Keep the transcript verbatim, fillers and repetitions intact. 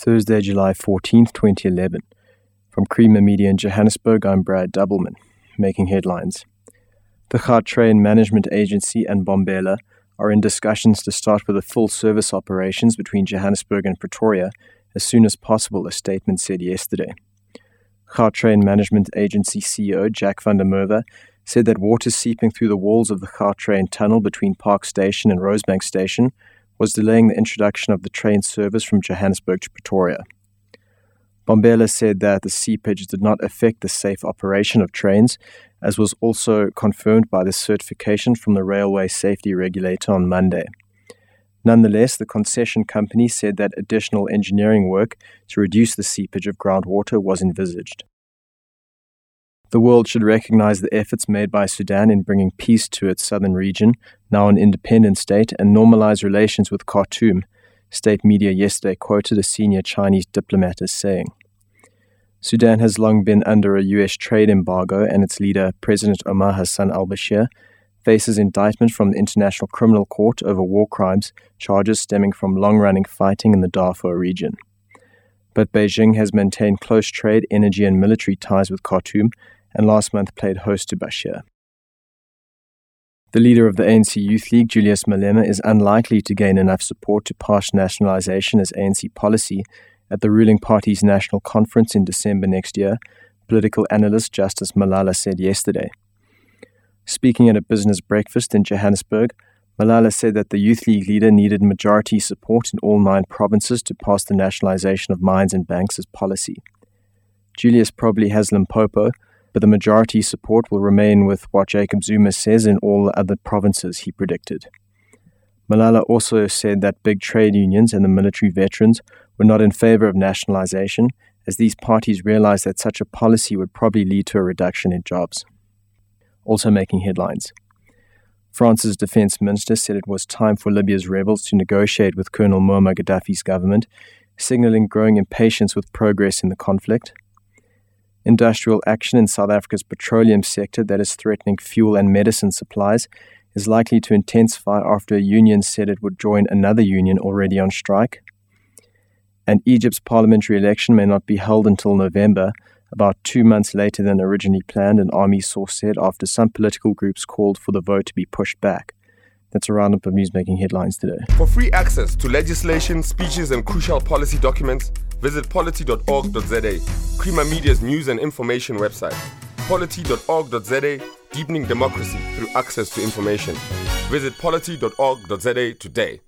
Thursday, July fourteenth, twenty eleven. From Creamer Media in Johannesburg, I'm Brad Doubleman, making headlines. The Gautrain Management Agency and Bombela are in discussions to start with the full service operations between Johannesburg and Pretoria as soon as possible, a statement said yesterday. Gautrain Management Agency C E O Jack van der Merwe said that water seeping through the walls of the Gautrain tunnel between Park Station and Rosebank Station was delaying the introduction of the train service from Johannesburg to Pretoria. Bombela said that the seepage did not affect the safe operation of trains, as was also confirmed by the certification from the Railway Safety Regulator on Monday. Nonetheless, the concession company said that additional engineering work to reduce the seepage of groundwater was envisaged. The world should recognize the efforts made by Sudan in bringing peace to its southern region, now an independent state, and normalize relations with Khartoum, state media yesterday quoted a senior Chinese diplomat as saying. Sudan has long been under a U S trade embargo, and its leader, President Omar Hassan al-Bashir, faces indictment from the International Criminal Court over war crimes, charges stemming from long-running fighting in the Darfur region. But Beijing has maintained close trade, energy, and military ties with Khartoum, and last month played host to Bashir. The leader of the A N C Youth League, Julius Malema, is unlikely to gain enough support to pass nationalization as A N C policy at the ruling party's national conference in December next year, political analyst Justice Malala said yesterday. Speaking at a business breakfast in Johannesburg, Malala said that the Youth League leader needed majority support in all nine provinces to pass the nationalization of mines and banks as policy. Julius probably has Limpopo, but the majority support will remain with what Jacob Zuma says in all other provinces, he predicted. Malala also said that big trade unions and the military veterans were not in favor of nationalization, as these parties realized that such a policy would probably lead to a reduction in jobs. Also making headlines. France's defense minister said it was time for Libya's rebels to negotiate with Colonel Muammar Gaddafi's government, signaling growing impatience with progress in the conflict. Industrial action in South Africa's petroleum sector that is threatening fuel and medicine supplies is likely to intensify after a union said it would join another union already on strike. And Egypt's parliamentary election may not be held until November, about two months later than originally planned, an army source said, after some political groups called for the vote to be pushed back. That's a roundup of news-making headlines today. For free access to legislation, speeches, and crucial policy documents, visit polity dot org dot z a, Creamer Media's news and information website. polity dot org dot z a, deepening democracy through access to information. Visit polity dot org dot z a today.